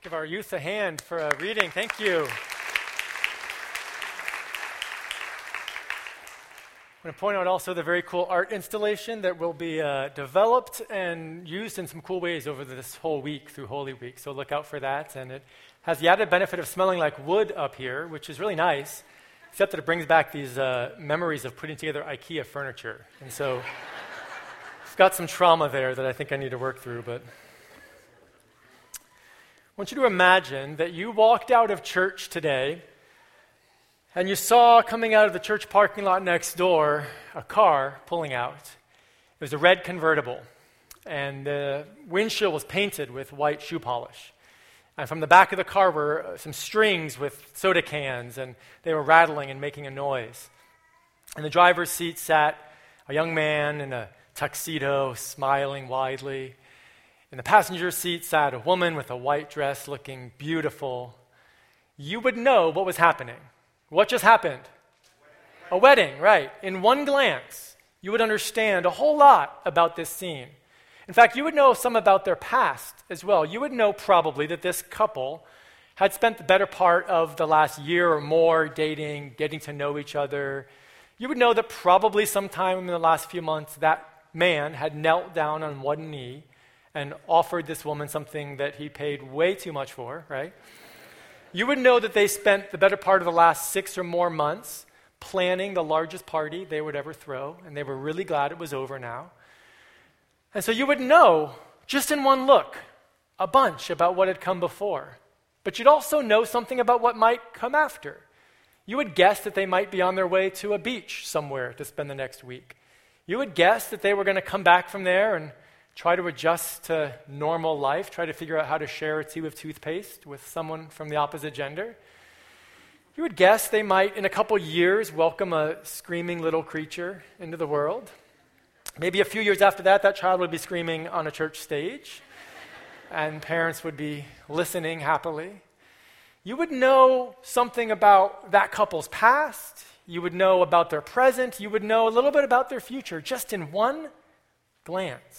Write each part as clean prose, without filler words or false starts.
Give our youth a hand for a reading. Thank you. I'm going to point out also the very cool art installation that will be developed and used in some cool ways over this whole week through Holy Week. So look out for that. And it has the added benefit of smelling like wood up here, which is really nice, except that it brings back these memories of putting together IKEA furniture. And so I've got some trauma there that I think I need to work through, but I want you to imagine that you walked out of church today and you saw coming out of the church parking lot next door a car pulling out. It was a red convertible, and the windshield was painted with white shoe polish. And from the back of the car were some strings with soda cans, and they were rattling and making a noise. In the driver's seat sat a young man in a tuxedo, smiling widely. In the passenger seat sat a woman with a white dress looking beautiful. You would know what was happening. What just happened? A wedding, right. In one glance, you would understand a whole lot about this scene. In fact, you would know some about their past as well. You would know probably that this couple had spent the better part of the last year or more dating, getting to know each other. You would know that probably sometime in the last few months that man had knelt down on one knee and offered this woman something that he paid way too much for, right? You would know that they spent the better part of the last 6 or more months planning the largest party they would ever throw, and they were really glad it was over now. And so you would know, just in one look, a bunch about what had come before. But you'd also know something about what might come after. You would guess that they might be on their way to a beach somewhere to spend the next week. You would guess that they were going to come back from there and try to adjust to normal life, try to figure out how to share a tube of toothpaste with someone from the opposite gender. You would guess they might, in a couple years, welcome a screaming little creature into the world. Maybe a few years after that, that child would be screaming on a church stage, and parents would be listening happily. You would know something about that couple's past. You would know about their present. You would know a little bit about their future, just in one glance.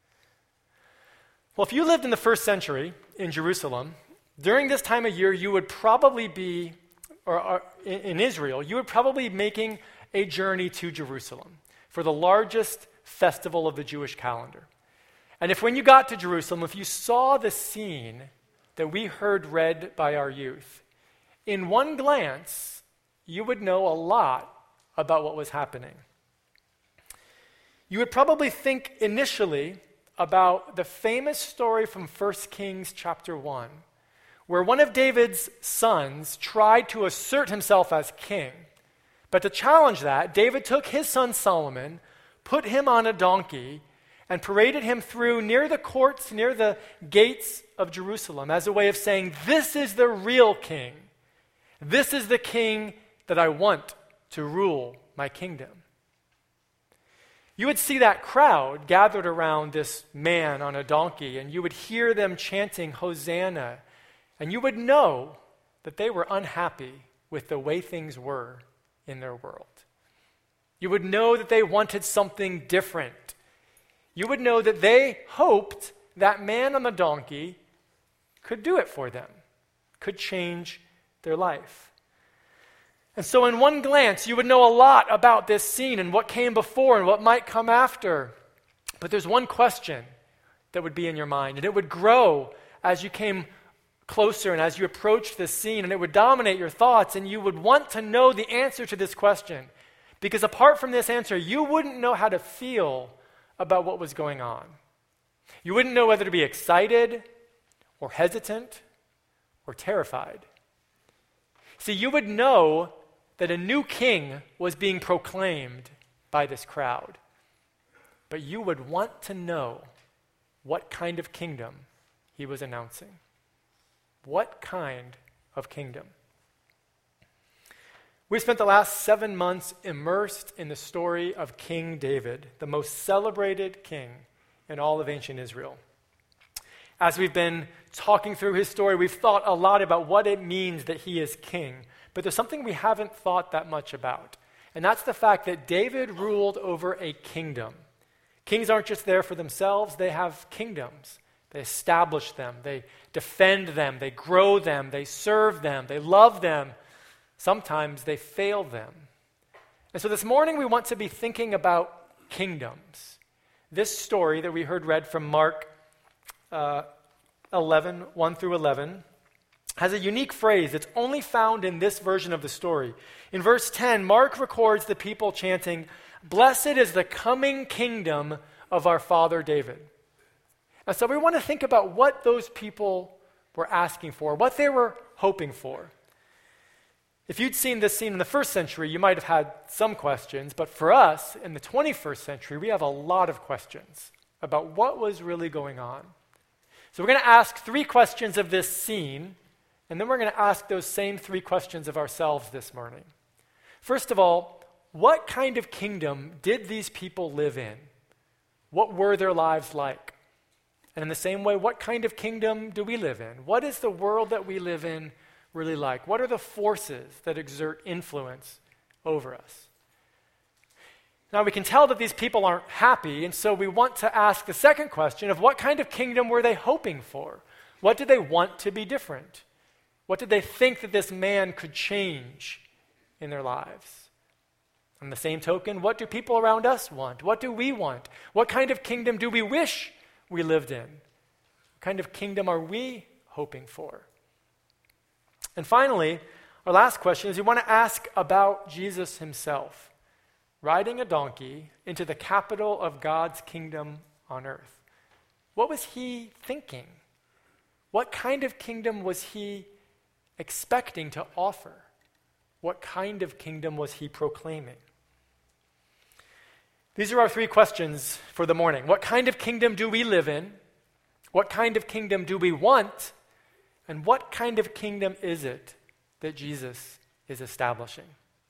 Well, if you lived in the first century in Jerusalem, during this time of year, you would probably be, or in Israel, you would probably be making a journey to Jerusalem for the largest festival of the Jewish calendar. And if when you got to Jerusalem, if you saw the scene that we heard read by our youth, in one glance, you would know a lot about what was happening. You would probably think initially about the famous story from 1 Kings chapter 1, where one of David's sons tried to assert himself as king. But to challenge that, David took his son Solomon, put him on a donkey, and paraded him through near the courts, near the gates of Jerusalem, as a way of saying, this is the real king. This is the king that I want to rule my kingdom. You would see that crowd gathered around this man on a donkey, and you would hear them chanting, Hosanna, and you would know that they were unhappy with the way things were in their world. You would know that they wanted something different. You would know that they hoped that man on the donkey could do it for them, could change their life. And so in one glance, you would know a lot about this scene and what came before and what might come after. But there's one question that would be in your mind, and it would grow as you came closer and as you approached this scene, and it would dominate your thoughts, and you would want to know the answer to this question. Because apart from this answer, you wouldn't know how to feel about what was going on. You wouldn't know whether to be excited or hesitant or terrified. See, you would know that a new king was being proclaimed by this crowd. But you would want to know what kind of kingdom he was announcing. What kind of kingdom? We spent the last 7 months immersed in the story of King David, the most celebrated king in all of ancient Israel. As we've been talking through his story, we've thought a lot about what it means that he is king. But there's something we haven't thought that much about, and that's the fact that David ruled over a kingdom. Kings aren't just there for themselves, they have kingdoms They establish them. They defend them. They grow them. They serve them. They love them. Sometimes they fail them. And so this morning we want to be thinking about kingdoms. This story that we heard read from Mark 11, 1 through 11, has a unique phrase that's only found in this version of the story. In verse 10, Mark records the people chanting, "Blessed is the coming kingdom of our father David." And so we want to think about what those people were asking for, what they were hoping for. If you'd seen this scene in the first century, you might have had some questions, but for us, in the 21st century, we have a lot of questions about what was really going on. So we're going to ask 3 questions of this scene, and then we're going to ask those same 3 questions of ourselves this morning. First of all, what kind of kingdom did these people live in? What were their lives like? And in the same way, what kind of kingdom do we live in? What is the world that we live in really like? What are the forces that exert influence over us? Now, we can tell that these people aren't happy, and so we want to ask the second question of what kind of kingdom were they hoping for? What did they want to be different? What did they think that this man could change in their lives? On the same token, what do people around us want? What do we want? What kind of kingdom do we wish we lived in? What kind of kingdom are we hoping for? And finally, our last question is we want to ask about Jesus himself, riding a donkey into the capital of God's kingdom on earth. What was he thinking? What kind of kingdom was he expecting to offer? What kind of kingdom was he proclaiming? These are our 3 questions for the morning. What kind of kingdom do we live in? What kind of kingdom do we want? And what kind of kingdom is it that Jesus is establishing?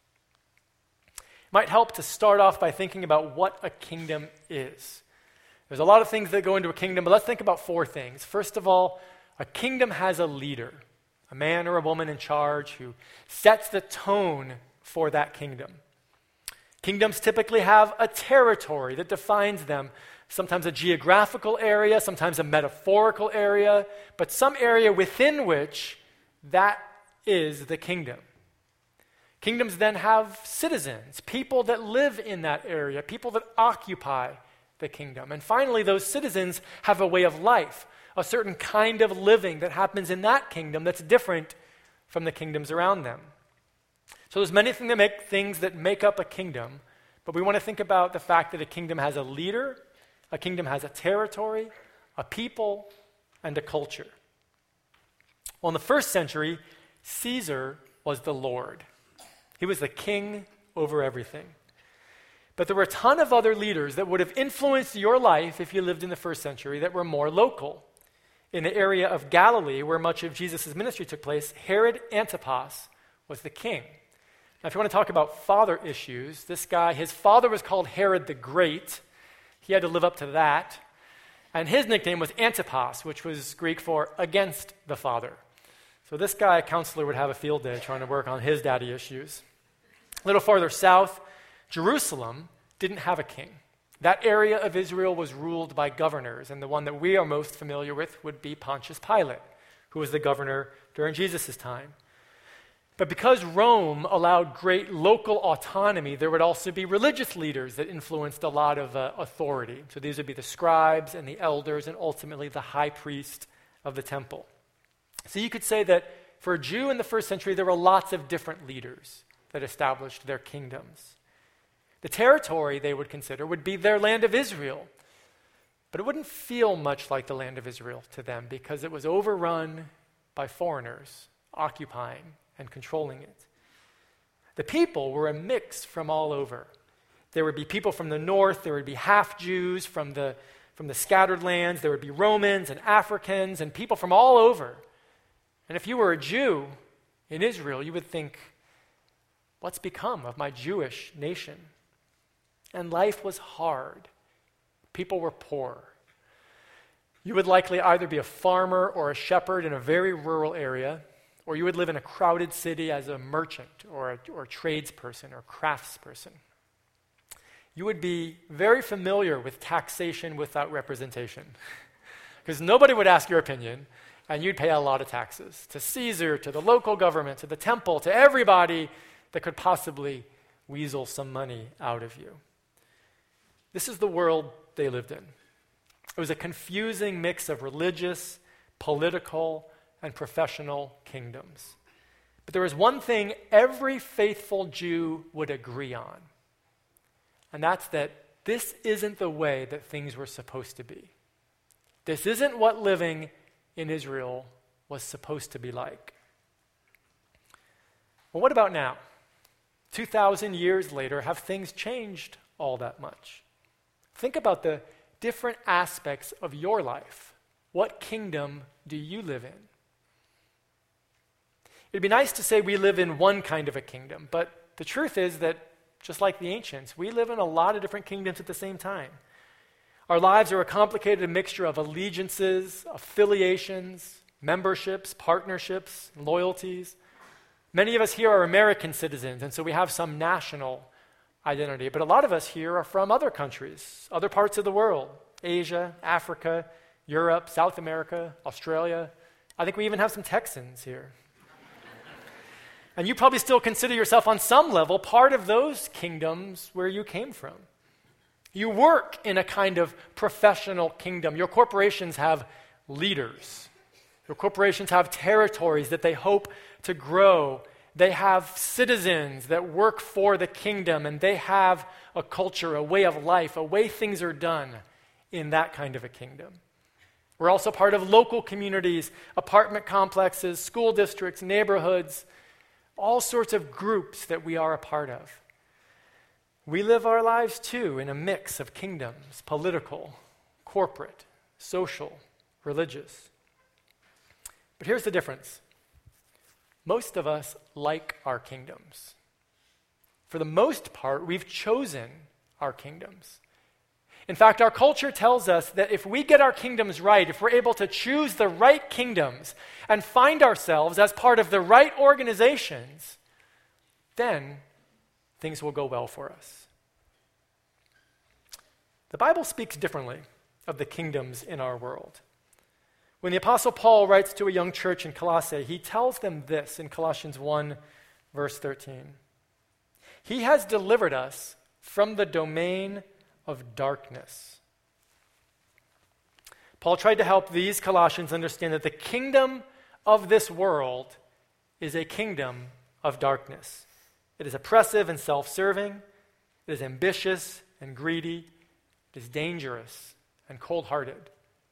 It might help to start off by thinking about what a kingdom is. There's a lot of things that go into a kingdom, but let's think about 4 things. First of all, a kingdom has a leader, a man or a woman in charge who sets the tone for that kingdom. Kingdoms typically have a territory that defines them, sometimes a geographical area, sometimes a metaphorical area, but some area within which that is the kingdom. Kingdoms then have citizens, people that live in that area, people that occupy the kingdom. And finally, those citizens have a way of life, a certain kind of living that happens in that kingdom that's different from the kingdoms around them. So there's many things that make up a kingdom, but we want to think about the fact that a kingdom has a leader, a kingdom has a territory, a people, and a culture. Well, in the first century, Caesar was the Lord. He was the king over everything. But there were a ton of other leaders that would have influenced your life if you lived in the first century that were more local. In the area of Galilee, where much of Jesus' ministry took place, Herod Antipas was the king. Now, if you want to talk about father issues, this guy, his father was called Herod the Great. He had to live up to that. And his nickname was Antipas, which was Greek for against the father. So this guy, a counselor, would have a field day trying to work on his daddy issues. A little farther south, Jerusalem didn't have a king. That area of Israel was ruled by governors, and the one that we are most familiar with would be Pontius Pilate, who was the governor during Jesus' time. But because Rome allowed great local autonomy, there would also be religious leaders that influenced a lot of authority. So these would be the scribes and the elders and ultimately the high priest of the temple. So you could say that for a Jew in the first century, there were lots of different leaders that established their kingdoms. The territory they would consider would be their land of Israel. But it wouldn't feel much like the land of Israel to them because it was overrun by foreigners occupying and controlling it. The people were a mix from all over. There would be people from the north, there would be half-Jews from the scattered lands, there would be Romans and Africans and people from all over. And if you were a Jew in Israel, you would think, what's become of my Jewish nation? And life was hard. People were poor. You would likely either be a farmer or a shepherd in a very rural area, or you would live in a crowded city as a merchant or a tradesperson or craftsperson. You would be very familiar with taxation without representation. because nobody would ask your opinion, and you'd pay a lot of taxes to Caesar, to the local government, to the temple, to everybody that could possibly weasel some money out of you. This is the world they lived in. It was a confusing mix of religious, political, and professional kingdoms. But there was one thing every faithful Jew would agree on, and that's that this isn't the way that things were supposed to be. This isn't what living in Israel was supposed to be like. Well, what about now? 2,000 years later, have things changed all that much? Think about the different aspects of your life. What kingdom do you live in? It'd be nice to say we live in one kind of a kingdom, but the truth is that, just like the ancients, we live in a lot of different kingdoms at the same time. Our lives are a complicated mixture of allegiances, affiliations, memberships, partnerships, loyalties. Many of us here are American citizens, and so we have some national identity. But a lot of us here are from other countries, other parts of the world, Asia, Africa, Europe, South America, Australia. I think we even have some Texans here. And you probably still consider yourself on some level part of those kingdoms where you came from. You work in a kind of professional kingdom. Your corporations have leaders. Your corporations have territories that they hope to grow. They have citizens that work for the kingdom, and they have a culture, a way of life, a way things are done in that kind of a kingdom. We're also part of local communities, apartment complexes, school districts, neighborhoods, all sorts of groups that we are a part of. We live our lives too in a mix of kingdoms, political, corporate, social, religious. But here's the difference. Most of us like our kingdoms. For the most part, we've chosen our kingdoms. In fact, our culture tells us that if we get our kingdoms right, if we're able to choose the right kingdoms and find ourselves as part of the right organizations, then things will go well for us. The Bible speaks differently of the kingdoms in our world. When the Apostle Paul writes to a young church in Colossae, he tells them this in Colossians 1, verse 13. He has delivered us from the domain of darkness. Paul tried to help these Colossians understand that the kingdom of this world is a kingdom of darkness. It is oppressive and self-serving. It is ambitious and greedy. It is dangerous and cold-hearted.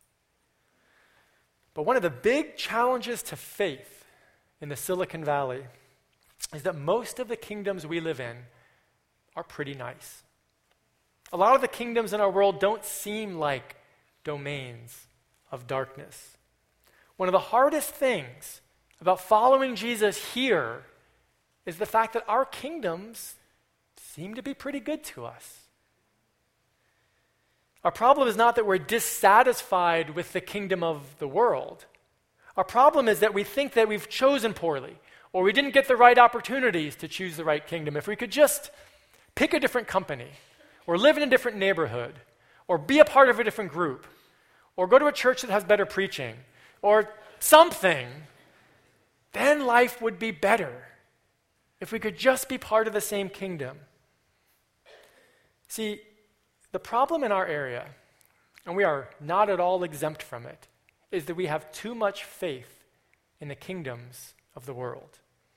But one of the big challenges to faith in the Silicon Valley is that most of the kingdoms we live in are pretty nice. A lot of the kingdoms in our world don't seem like domains of darkness. One of the hardest things about following Jesus here is the fact that our kingdoms seem to be pretty good to us. Our problem is not that we're dissatisfied with the kingdom of the world. Our problem is that we think that we've chosen poorly, or we didn't get the right opportunities to choose the right kingdom. If we could just pick a different company, or live in a different neighborhood, or be a part of a different group, or go to a church that has better preaching, or something, then life would be better if we could just be part of the same kingdom. See, the problem in our area, and we are not at all exempt from it, is that we have too much faith in the kingdoms of the world.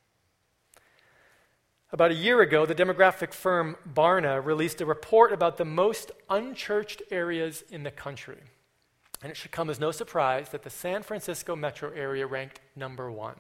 About a year ago, the demographic firm Barna released a report about the most unchurched areas in the country. And it should come as no surprise that the San Francisco metro area ranked number 1.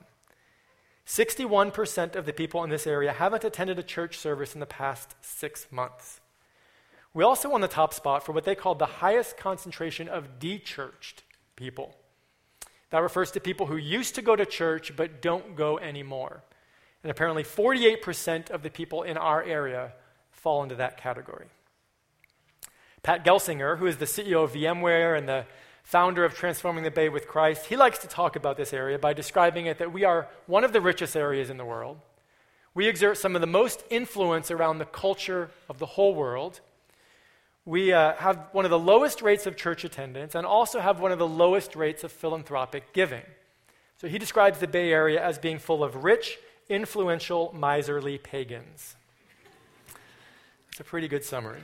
61% of the people in this area haven't attended a church service in the past 6 months. We also won the top spot for what they called the highest concentration of de-churched people. That refers to people who used to go to church but don't go anymore. And apparently 48% of the people in our area fall into that category. Pat Gelsinger, who is the CEO of VMware and the founder of Transforming the Bay with Christ, he likes to talk about this area by describing it that we are one of the richest areas in the world. We exert some of the most influence around the culture of the whole world. We have one of the lowest rates of church attendance and also have one of the lowest rates of philanthropic giving. So he describes the Bay Area as being full of rich, influential, miserly pagans. It's a pretty good summary.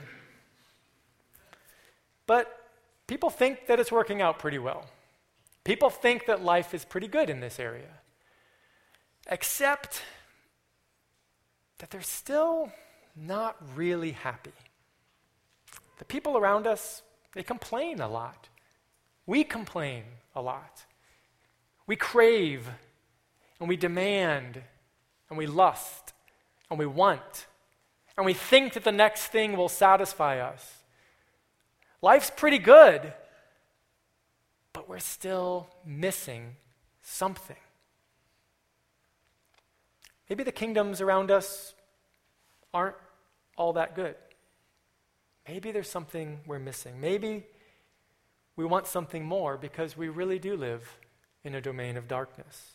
But people think that it's working out pretty well. People think that life is pretty good in this area. Except that they're still not really happy. The people around us, they complain a lot. We complain a lot. We crave, and we demand, and we lust, and we want, and we think that the next thing will satisfy us. Life's pretty good, but we're still missing something. Maybe the kingdoms around us aren't all that good. Maybe there's something we're missing. Maybe we want something more because we really do live in a domain of darkness.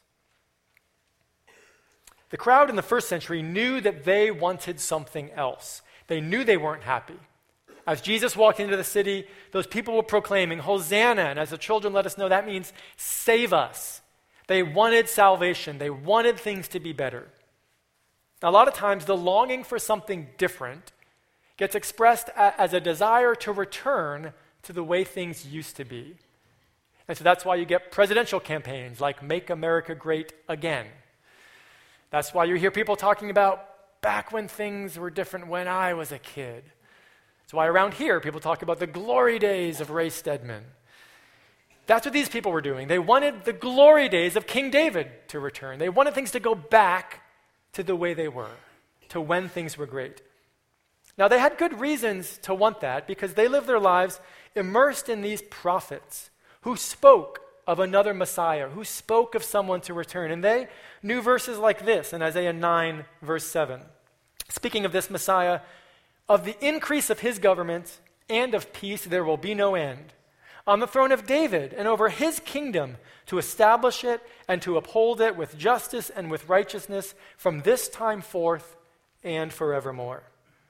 The crowd in the first century knew that they wanted something else. They knew they weren't happy. As Jesus walked into the city, those people were proclaiming, Hosanna, and as the children let us know, that means save us. They wanted salvation. They wanted things to be better. A lot of times, the longing for something different gets expressed as a desire to return to the way things used to be. And so that's why you get presidential campaigns like Make America Great Again. That's why you hear people talking about back when things were different when I was a kid. That's why around here people talk about the glory days of Ray Stedman. That's what these people were doing. They wanted the glory days of King David to return. They wanted things to go back to the way they were, to when things were great. Now, they had good reasons to want that because they lived their lives immersed in these prophets who spoke of another Messiah, who spoke of someone to return. And they knew verses like this in Isaiah 9, verse 7. Speaking of this Messiah, of the increase of his government and of peace there will be no end. On the throne of David and over his kingdom, to establish it and to uphold it with justice and with righteousness from this time forth and forevermore.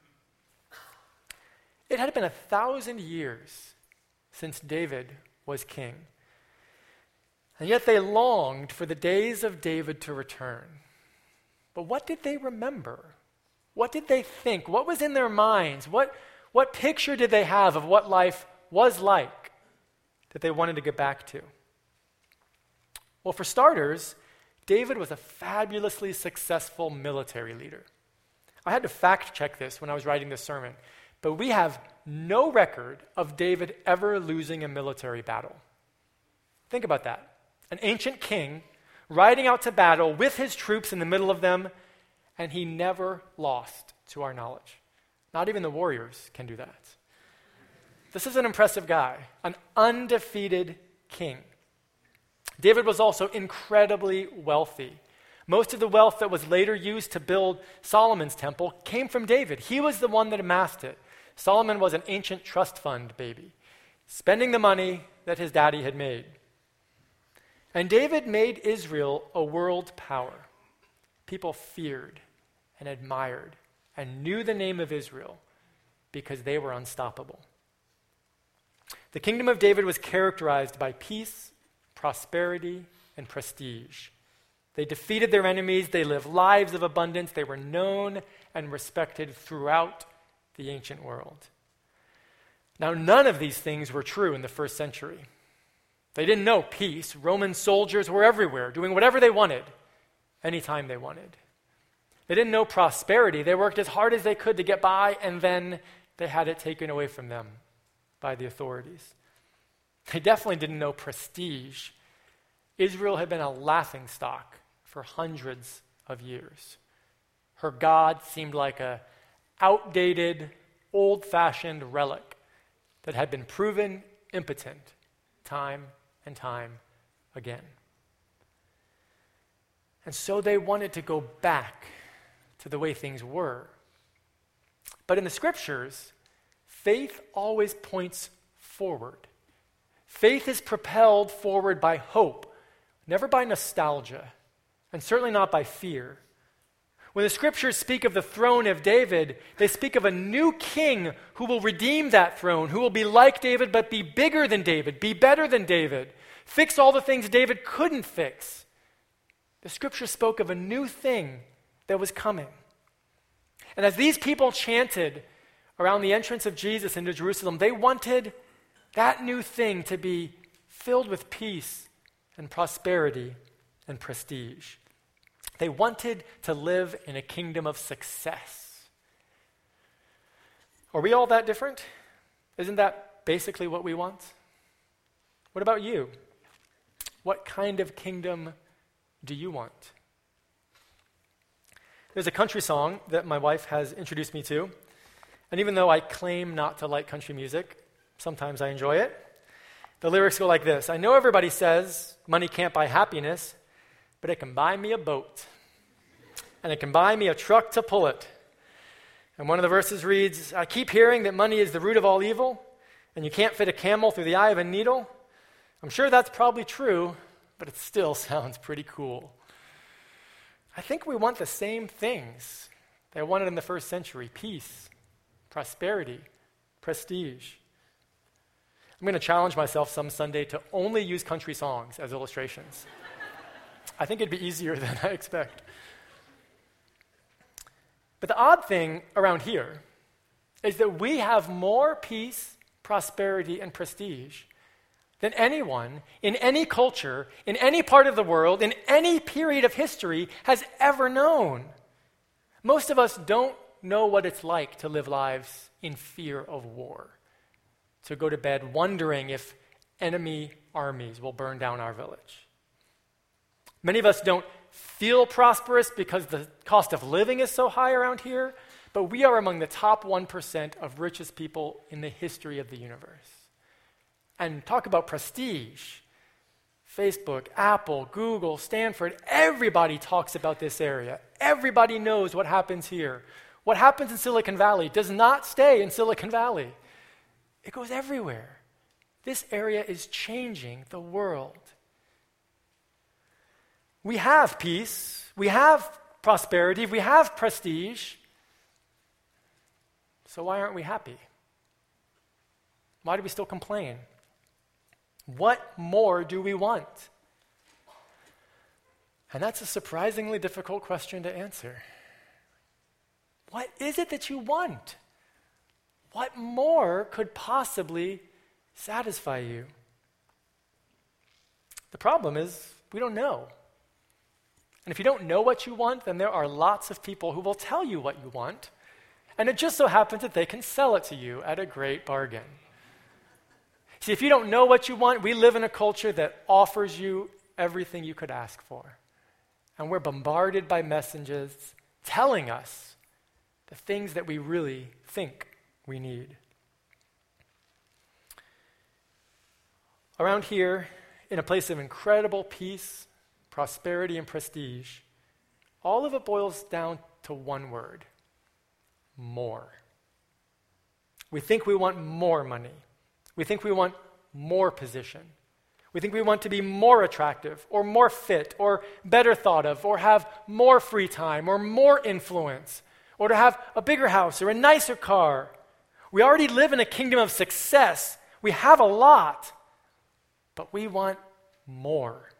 It had been 1,000 years since David was king. And yet they longed for the days of David to return. But what did they remember? What did they think? What was in their minds? What picture did they have of what life was like that they wanted to get back to? Well, for starters, David was a fabulously successful military leader. I had to fact check this when I was writing this sermon. But we have no record of David ever losing a military battle. Think about that. An ancient king riding out to battle with his troops in the middle of them, and he never lost, to our knowledge. Not even the warriors can do that. This is an impressive guy, an undefeated king. David was also incredibly wealthy. Most of the wealth that was later used to build Solomon's temple came from David. He was the one that amassed it. Solomon was an ancient trust fund baby, spending the money that his daddy had made. And David made Israel a world power. People feared and admired and knew the name of Israel because they were unstoppable. The kingdom of David was characterized by peace, prosperity, and prestige. They defeated their enemies. They lived lives of abundance. They were known and respected throughout the ancient world. Now, none of these things were true in the first century. They didn't know peace. Roman soldiers were everywhere, doing whatever they wanted, anytime they wanted. They didn't know prosperity. They worked as hard as they could to get by, and then they had it taken away from them by the authorities. They definitely didn't know prestige. Israel had been a laughingstock for hundreds of years. Her God seemed like an outdated, old-fashioned relic that had been proven impotent time and time again. And so they wanted to go back to the way things were. But in the scriptures, faith always points forward. Faith is propelled forward by hope, never by nostalgia, and certainly not by fear. When the scriptures speak of the throne of David, they speak of a new king who will redeem that throne, who will be like David but be bigger than David, be better than David, fix all the things David couldn't fix. The scripture spoke of a new thing that was coming. And as these people chanted around the entrance of Jesus into Jerusalem, they wanted that new thing to be filled with peace and prosperity and prestige. They wanted to live in a kingdom of success. Are we all that different? Isn't that basically what we want? What about you? What kind of kingdom do you want? There's a country song that my wife has introduced me to, and even though I claim not to like country music, sometimes I enjoy it. The lyrics go like this: I know everybody says money can't buy happiness, but it can buy me a boat, and it can buy me a truck to pull it. And one of the verses reads, I keep hearing that money is the root of all evil, and you can't fit a camel through the eye of a needle. I'm sure that's probably true, but it still sounds pretty cool. I think we want the same things they wanted in the first century: peace, prosperity, prestige. I'm going to challenge myself some Sunday to only use country songs as illustrations. I think it'd be easier than I expect. But the odd thing around here is that we have more peace, prosperity, and prestige than anyone in any culture, in any part of the world, in any period of history has ever known. Most of us don't know what it's like to live lives in fear of war, to go to bed wondering if enemy armies will burn down our village. Many of us don't feel prosperous because the cost of living is so high around here, but we are among the top 1% of richest people in the history of the universe. And talk about prestige. Facebook, Apple, Google, Stanford, everybody talks about this area. Everybody knows what happens here. What happens in Silicon Valley does not stay in Silicon Valley. It goes everywhere. This area is changing the world. We have peace, we have prosperity, we have prestige. So why aren't we happy? Why do we still complain? What more do we want? And that's a surprisingly difficult question to answer. What is it that you want? What more could possibly satisfy you? The problem is we don't know. And if you don't know what you want, then there are lots of people who will tell you what you want, and it just so happens that they can sell it to you at a great bargain. See, if you don't know what you want, we live in a culture that offers you everything you could ask for. And we're bombarded by messages telling us the things that we really think we need. Around here, in a place of incredible peace, prosperity, and prestige, all of it boils down to one word: more. We think we want more money. We think we want more position. We think we want to be more attractive or more fit or better thought of or have more free time or more influence or to have a bigger house or a nicer car. We already live in a kingdom of success. We have a lot, but we want more.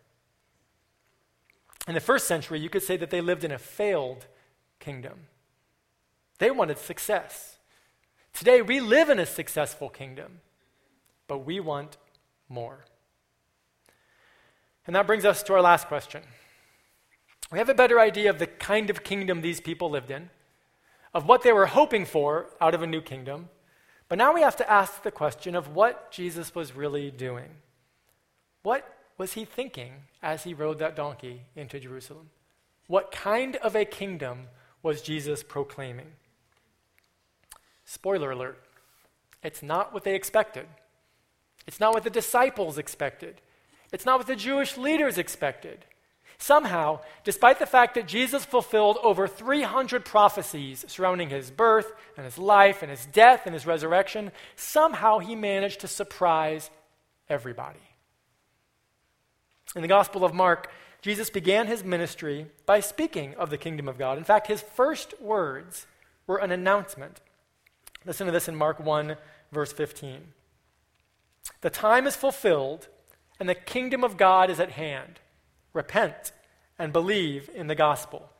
In the first century, you could say that they lived in a failed kingdom. They wanted success. Today, we live in a successful kingdom, but we want more. And that brings us to our last question. We have a better idea of the kind of kingdom these people lived in, of what they were hoping for out of a new kingdom, but now we have to ask the question of what Jesus was really doing. What was he thinking as he rode that donkey into Jerusalem? What kind of a kingdom was Jesus proclaiming? Spoiler alert, it's not what they expected. It's not what the disciples expected. It's not what the Jewish leaders expected. Somehow, despite the fact that Jesus fulfilled over 300 prophecies surrounding his birth and his life and his death and his resurrection, somehow he managed to surprise everybody. In the Gospel of Mark, Jesus began his ministry by speaking of the kingdom of God. In fact, his first words were an announcement. Listen to this in Mark 1, verse 15. The time is fulfilled, and the kingdom of God is at hand. Repent and believe in the gospel.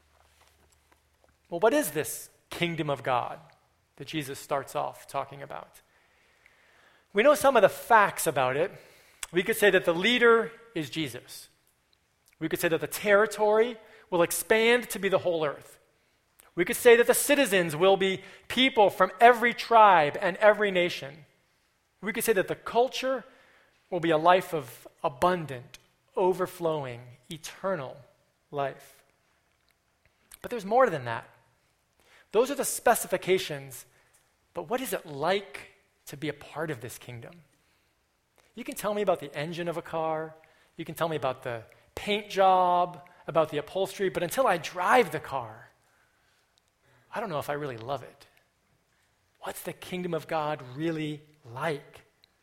Well, what is this kingdom of God that Jesus starts off talking about? We know some of the facts about it. We could say that the leader is Jesus. We could say that the territory will expand to be the whole earth. We could say that the citizens will be people from every tribe and every nation. We could say that the culture will be a life of abundant, overflowing, eternal life. But there's more than that. Those are the specifications, but what is it like to be a part of this kingdom? You can tell me about the engine of a car, you can tell me about the paint job, about the upholstery, but until I drive the car, I don't know if I really love it. What's the kingdom of God really like?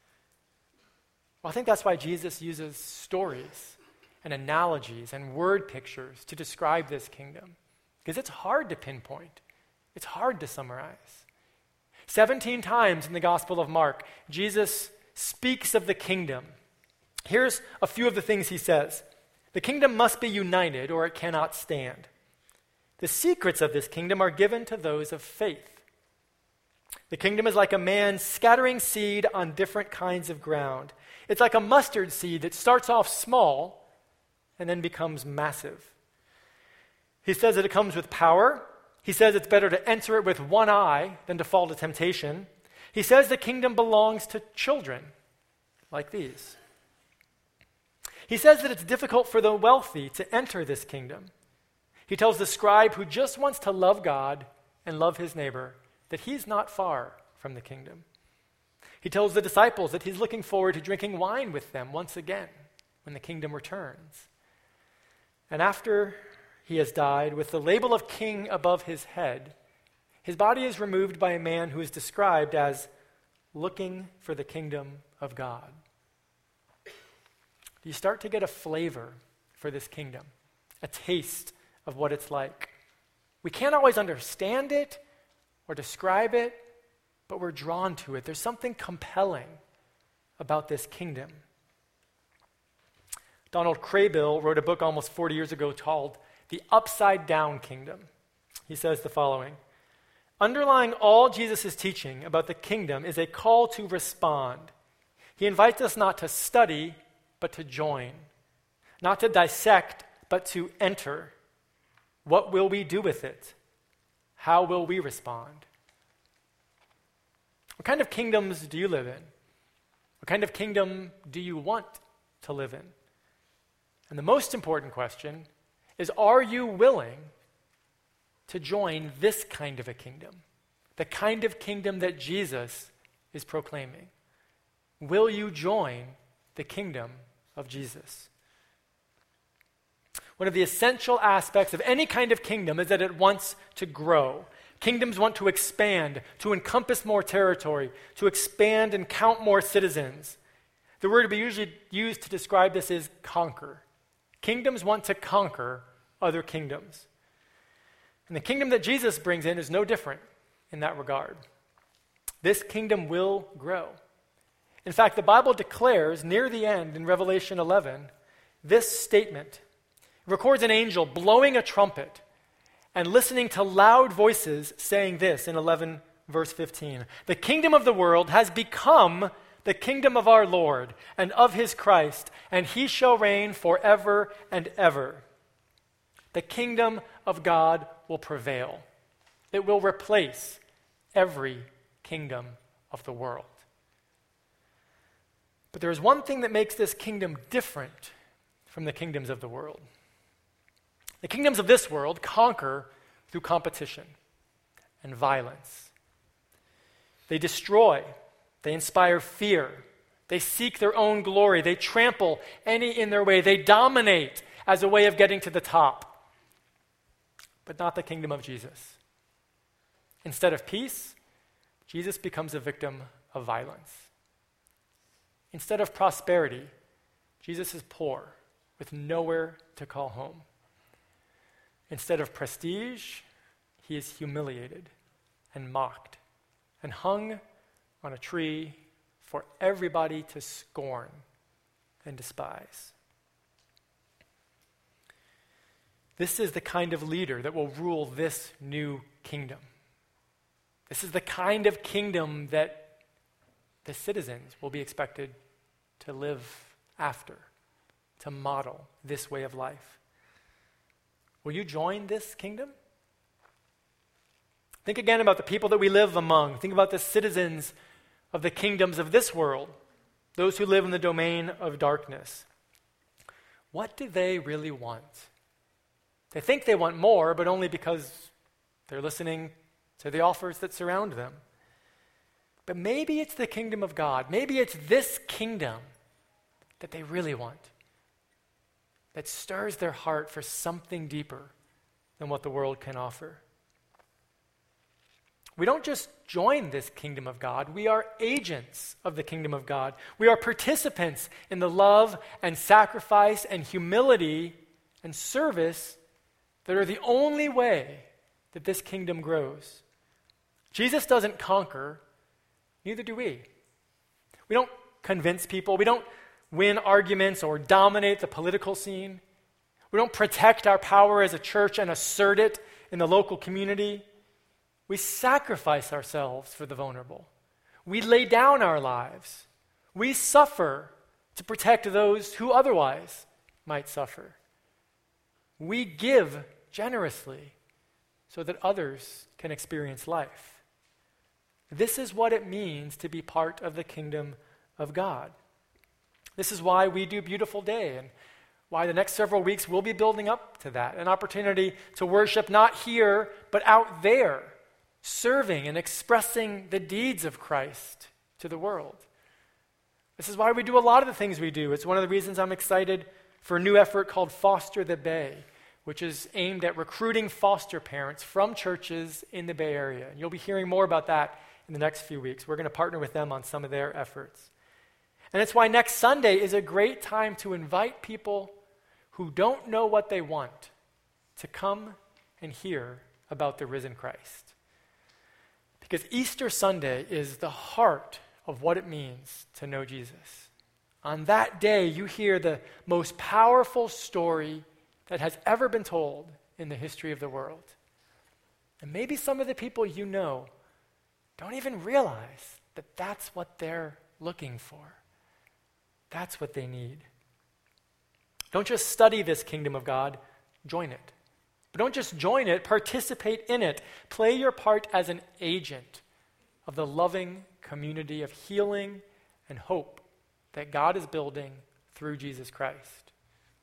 Well, I think that's why Jesus uses stories and analogies and word pictures to describe this kingdom, because it's hard to pinpoint. It's hard to summarize. 17 times in the Gospel of Mark, Jesus speaks of the kingdom. Here's a few of the things he says. The kingdom must be united or it cannot stand. The secrets of this kingdom are given to those of faith. The kingdom is like a man scattering seed on different kinds of ground. It's like a mustard seed that starts off small and then becomes massive. He says that it comes with power. He says it's better to enter it with one eye than to fall to temptation. He says the kingdom belongs to children like these. He says that it's difficult for the wealthy to enter this kingdom. He tells the scribe who just wants to love God and love his neighbor that he's not far from the kingdom. He tells the disciples that he's looking forward to drinking wine with them once again when the kingdom returns. And after he has died, with the label of king above his head, his body is removed by a man who is described as looking for the kingdom of God. You start to get a flavor for this kingdom, a taste of what it's like. We can't always understand it or describe it, but we're drawn to it. There's something compelling about this kingdom. Donald Craybill wrote a book almost 40 years ago called The Upside Down Kingdom. He says the following: underlying all Jesus' teaching about the kingdom is a call to respond. He invites us not to study, but to join. Not to dissect, but to enter. What will we do with it? How will we respond? What kind of kingdoms do you live in? What kind of kingdom do you want to live in? And the most important question is, are you willing to join this kind of a kingdom? The kind of kingdom that Jesus is proclaiming. Will you join the kingdom of Jesus? One of the essential aspects of any kind of kingdom is that it wants to grow. Kingdoms want to expand, to encompass more territory, to expand and count more citizens. The word we usually use to describe this is conquer. Kingdoms want to conquer other kingdoms. And the kingdom that Jesus brings in is no different in that regard. This kingdom will grow. In fact, the Bible declares near the end in Revelation 11 this statement. It records an angel blowing a trumpet and listening to loud voices saying this in 11 verse 15. The kingdom of the world has become the kingdom of our Lord and of his Christ, and he shall reign forever and ever. The kingdom of God will prevail. It will replace every kingdom of the world. But there is one thing that makes this kingdom different from the kingdoms of the world. The kingdoms of this world conquer through competition and violence. They destroy, they inspire fear, they seek their own glory, they trample any in their way, they dominate as a way of getting to the top. But not the kingdom of Jesus. Instead of peace, Jesus becomes a victim of violence. Instead of prosperity, Jesus is poor with nowhere to call home. Instead of prestige, he is humiliated and mocked and hung on a tree for everybody to scorn and despise. This is the kind of leader that will rule this new kingdom. This is the kind of kingdom that the citizens will be expected to live after, to model this way of life. Will you join this kingdom? Think again about the people that we live among. Think about the citizens of the kingdoms of this world, those who live in the domain of darkness. What do they really want? They think they want more, but only because they're listening to the offers that surround them. But maybe it's the kingdom of God. Maybe it's this kingdom that they really want, that stirs their heart for something deeper than what the world can offer. We don't just join this kingdom of God, we are agents of the kingdom of God. We are participants in the love and sacrifice and humility and service that are the only way that this kingdom grows. Jesus doesn't conquer, neither do we. We don't convince people, we don't win arguments or dominate the political scene. We don't protect our power as a church and assert it in the local community. We sacrifice ourselves for the vulnerable. We lay down our lives. We suffer to protect those who otherwise might suffer. We give generously so that others can experience life. This is what it means to be part of the kingdom of God. This is why we do Beautiful Day and why the next several weeks we'll be building up to that, an opportunity to worship not here, but out there, serving and expressing the deeds of Christ to the world. This is why we do a lot of the things we do. It's one of the reasons I'm excited for a new effort called Foster the Bay, which is aimed at recruiting foster parents from churches in the Bay Area. And you'll be hearing more about that in the next few weeks. We're going to partner with them on some of their efforts. And it's why next Sunday is a great time to invite people who don't know what they want to come and hear about the risen Christ. Because Easter Sunday is the heart of what it means to know Jesus. On that day, you hear the most powerful story that has ever been told in the history of the world. And maybe some of the people you know don't even realize that that's what they're looking for. That's what they need. Don't just study this kingdom of God, join it. But don't just join it, participate in it. Play your part as an agent of the loving community of healing and hope that God is building through Jesus Christ.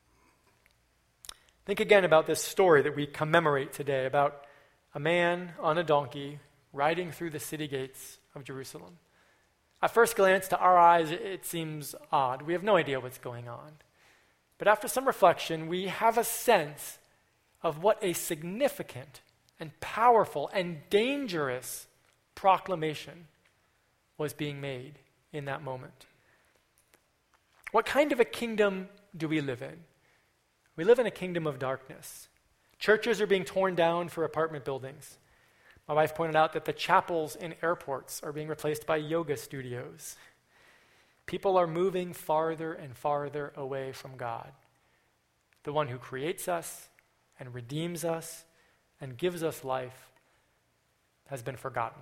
Think again about this story that we commemorate today about a man on a donkey riding through the city gates of Jerusalem. At first glance, to our eyes, it seems odd. We have no idea what's going on. But after some reflection, we have a sense of what a significant and powerful and dangerous proclamation was being made in that moment. What kind of a kingdom do we live in? We live in a kingdom of darkness. Churches are being torn down for apartment buildings. My wife pointed out that the chapels in airports are being replaced by yoga studios. People are moving farther and farther away from God, the one who creates us and redeems us and gives us life has been forgotten.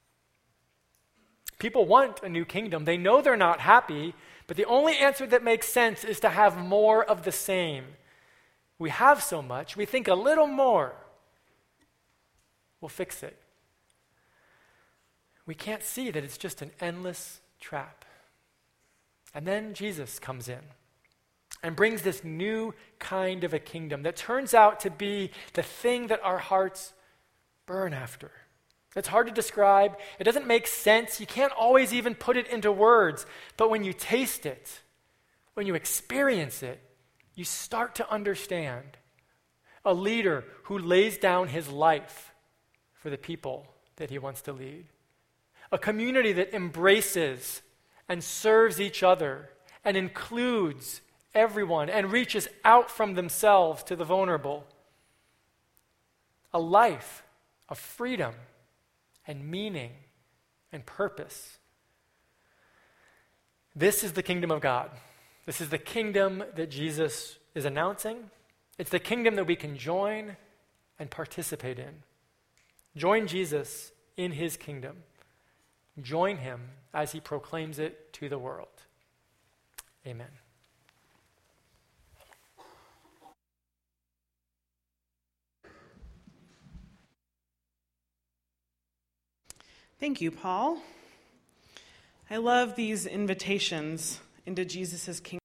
People want a new kingdom. They know they're not happy, but the only answer that makes sense is to have more of the same. We have so much, we think a little more will fix it. We can't see that it's just an endless trap. And then Jesus comes in and brings this new kind of a kingdom that turns out to be the thing that our hearts burn after. It's hard to describe. It doesn't make sense. You can't always even put it into words. But when you taste it, when you experience it, you start to understand. A leader who lays down his life for the people that he wants to lead. A community that embraces and serves each other and includes everyone and reaches out from themselves to the vulnerable. A life of freedom and meaning and purpose. This is the kingdom of God. This is the kingdom that Jesus is announcing. It's the kingdom that we can join and participate in. Join Jesus in his kingdom. Join him as he proclaims it to the world. Amen. Thank you, Paul. I love these invitations into Jesus' kingdom.